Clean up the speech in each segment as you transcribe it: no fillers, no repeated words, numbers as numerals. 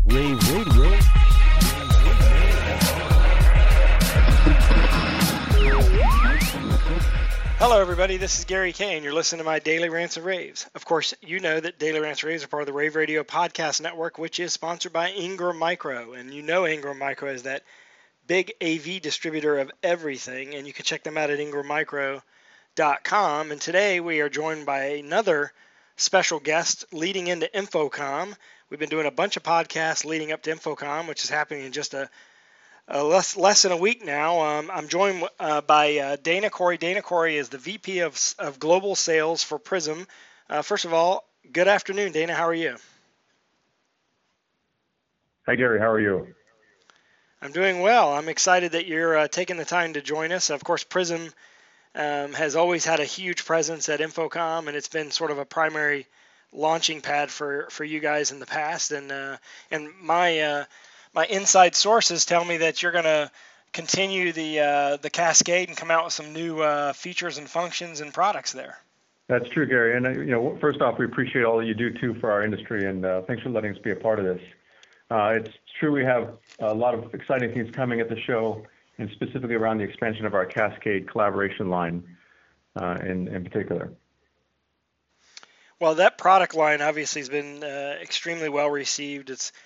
Rave Radio. Hello, everybody. This is Gary Kane. You're listening to my Daily Rants and Raves. Of course, you know that Daily Rants and Raves are part of the Rave Radio Podcast Network, which is sponsored by Ingram Micro. And you know Ingram Micro is that big AV distributor of everything, and you can check them out at ingrammicro.com. And today we are joined by another special guest leading into InfoComm. We've been doing a bunch of podcasts leading up to InfoComm, which is happening in just less than a week now. I'm joined by Dana Corey. Dana Corey is the VP of Global Sales for Prism. First of all, good afternoon, Dana. How are you? Hi, Gary. How are you? I'm doing well. I'm excited that you're taking the time to join us. Of course, Prism has always had a huge presence at InfoComm, and it's been sort of a primary launching pad for you guys in the past. And my inside sources tell me that you're going to continue the cascade and come out with some new features and functions and products there. That's true, Gary. And first off, we appreciate all that you do too for our industry, and thanks for letting us be a part of this. It's true we have a lot of exciting things coming at the show, and specifically around the expansion of our Cascade collaboration line in particular. Well, that product line obviously has been extremely well received.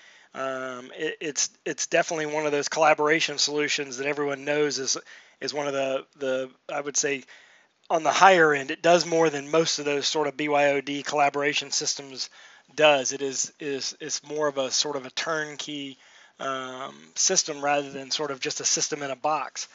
It's definitely one of those collaboration solutions that everyone knows is one of the I would say on the higher end. It does more than most of those sort of BYOD collaboration systems does. It's more of a sort of a turnkey system rather than sort of just a system in a box.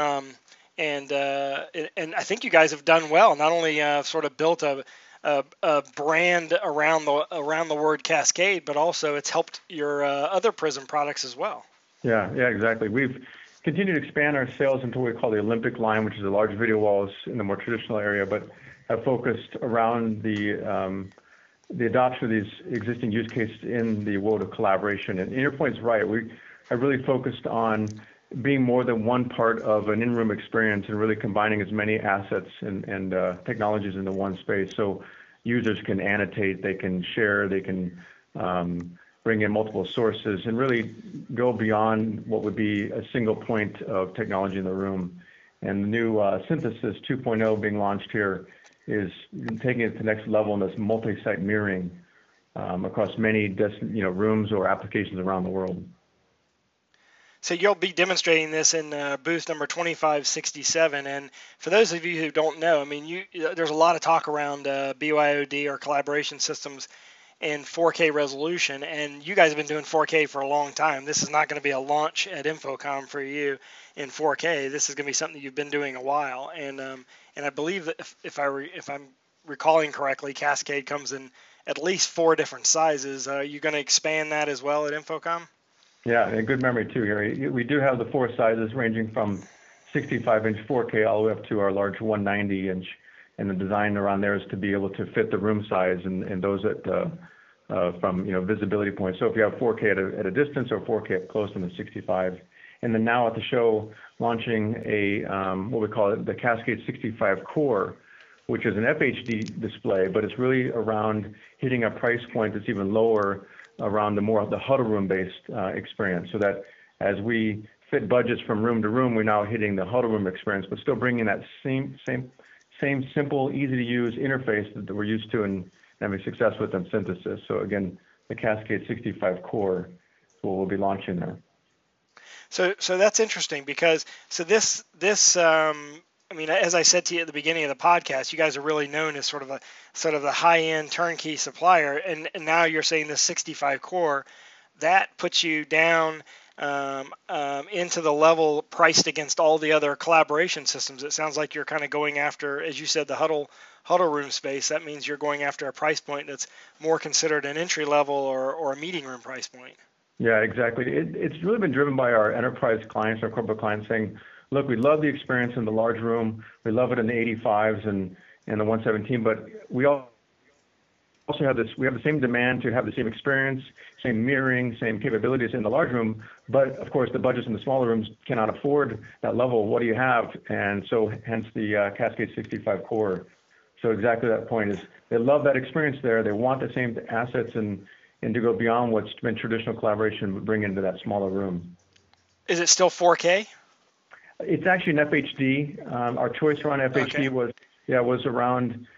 And I think you guys have done well. Not only sort of built a brand around the word Cascade, but also it's helped your other Prism products as well. Yeah, exactly. We've continued to expand our sales into what we call the Olympic line, which is the large video walls in the more traditional area, but have focused around the adoption of these existing use cases in the world of collaboration. And your point's right. We have really focused on being more than one part of an in-room experience and really combining as many assets and technologies into one space. So users can annotate, they can share, they can bring in multiple sources and really go beyond what would be a single point of technology in the room. And the new Synthesis 2.0 being launched here is taking it to the next level in this multi-site mirroring across many rooms or applications around the world. So you'll be demonstrating this in booth number 2567. And for those of you who don't know, I mean, there's a lot of talk around BYOD or collaboration systems in 4K resolution, and you guys have been doing 4K for a long time. This is not going to be a launch at InfoComm for you in 4K. This is going to be something you've been doing a while. And I believe that if I'm recalling correctly, Cascade comes in at least 4 different sizes. Are you going to expand that as well at InfoComm? Yeah, a good memory too, Harry. We do have the 4 sizes ranging from 65-inch 4K all the way up to our large 190-inch, and the design around there is to be able to fit the room size and those from visibility points. So if you have 4K at a distance or 4K up close, then the 65. And then now at the show, launching a what we call it the Cascade 65 Core, which is an FHD display, but it's really around hitting a price point that's even lower around the huddle room based experience, so that as we fit budgets from room to room, we're now hitting the huddle room experience, but still bringing that same simple, easy to use interface that we're used to and having success with in Synthesis. So again, the Cascade 65 Core is what we'll be launching there. So that's interesting because this I mean, as I said to you at the beginning of the podcast, you guys are really known as sort of the high-end turnkey supplier, and now you're saying the 65 core, that puts you down into the level priced against all the other collaboration systems. It sounds like you're kind of going after, as you said, the huddle room space. That means you're going after a price point that's more considered an entry level or a meeting room price point. Yeah, exactly. It's really been driven by our enterprise clients, our corporate clients saying, look, we love the experience in the large room. We love it in the 85s and the 117, but we also have this. We have the same demand to have the same experience, same mirroring, same capabilities in the large room. But of course, the budgets in the smaller rooms cannot afford that level. What do you have? And so, hence the Cascade 65 Core. So exactly that point is they love that experience there. They want the same assets and and to go beyond what's been traditional collaboration would bring into that smaller room. Is it still 4K? It's actually an FHD. Our choice around FHD was around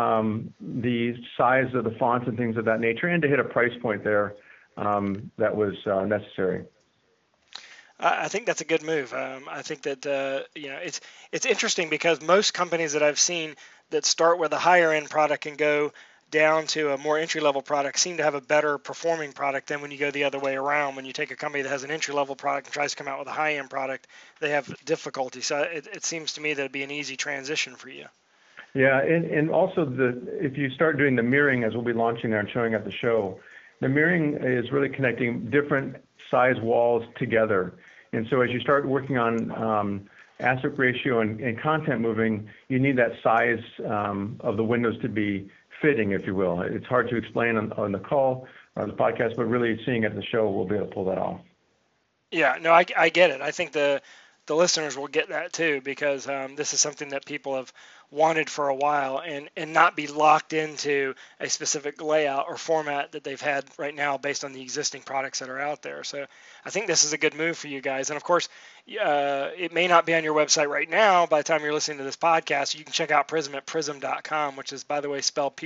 the size of the fonts and things of that nature, and to hit a price point there that was necessary. I think that's a good move. I think that it's interesting because most companies that I've seen that start with a higher end product and go down to a more entry level product seem to have a better performing product than when you go the other way around. When you take a company that has an entry level product and tries to come out with a high end product, they have difficulty. So it seems to me that it'd be an easy transition for you. Yeah, and also if you start doing the mirroring, as we'll be launching there and showing at the show, the mirroring is really connecting different size walls together. And so as you start working on aspect ratio and content moving, you need that size of the windows to be fitting, if you will. It's hard to explain on the call or on the podcast, but really seeing it at the show, we'll be able to pull that off. Yeah, no, I get it. I think the listeners will get that too, because this is something that people have wanted for a while, and not be locked into a specific layout or format that they've had right now based on the existing products that are out there. So I think this is a good move for you guys. And of course, it may not be on your website right now. By the time you're listening to this podcast, you can check out Prism at prism.com, which is, by the way, spelled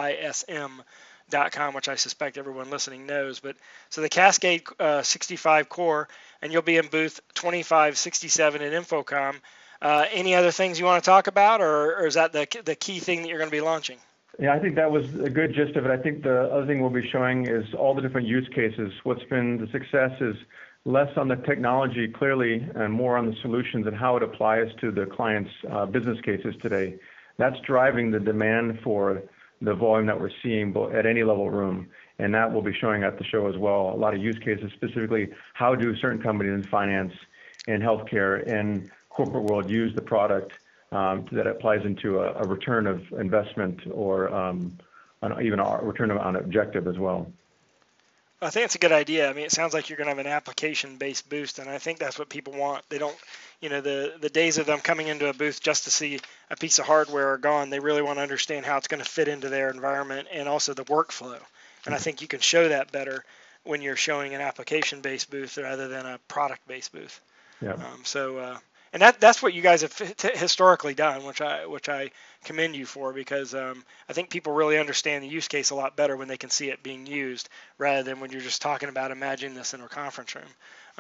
PRYSM.com, which I suspect everyone listening knows. But so the Cascade 65 core, and you'll be in booth 2567 at InfoComm. Any other things you want to talk about, or is that the key thing that you're going to be launching? Yeah, I think that was a good gist of it. I think the other thing we'll be showing is all the different use cases. What's been the success is less on the technology, clearly, and more on the solutions and how it applies to the client's business cases today. That's driving the demand for the volume that we're seeing at any level room. And that we'll be showing at the show as well. A lot of use cases, specifically how do certain companies in finance and healthcare and corporate world use the product that applies into a return of investment or even a return on objective as well. I think it's a good idea. I mean, it sounds like you're going to have an application-based boost, and I think that's what people want. They don't, the days of them coming into a booth just to see a piece of hardware are gone. They really want to understand how it's going to fit into their environment and also the workflow. And I think you can show that better when you're showing an application-based booth rather than a product-based booth. Yeah. And that's what you guys have historically done, which I commend you for, because I think people really understand the use case a lot better when they can see it being used rather than when you're just talking about imagining this in a conference room.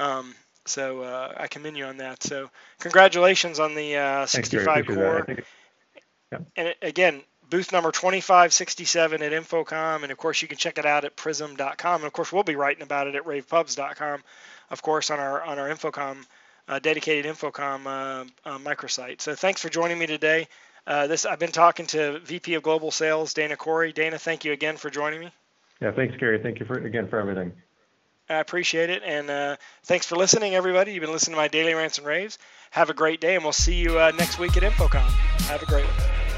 So I commend you on that. So congratulations on the 65 core. Yeah. And again, booth number 2567 at InfoComm, and of course you can check it out at prism.com. And of course we'll be writing about it at ravepubs.com, of course, on our InfoComm. Dedicated InfoComm microsite. So thanks for joining me today. I've been talking to VP of Global Sales, Dana Corey. Dana, thank you again for joining me. Yeah, thanks, Gary. Thank you for everything. I appreciate it. And thanks for listening, everybody. You've been listening to my Daily Rants and Raves. Have a great day, and we'll see you next week at InfoComm. Have a great one.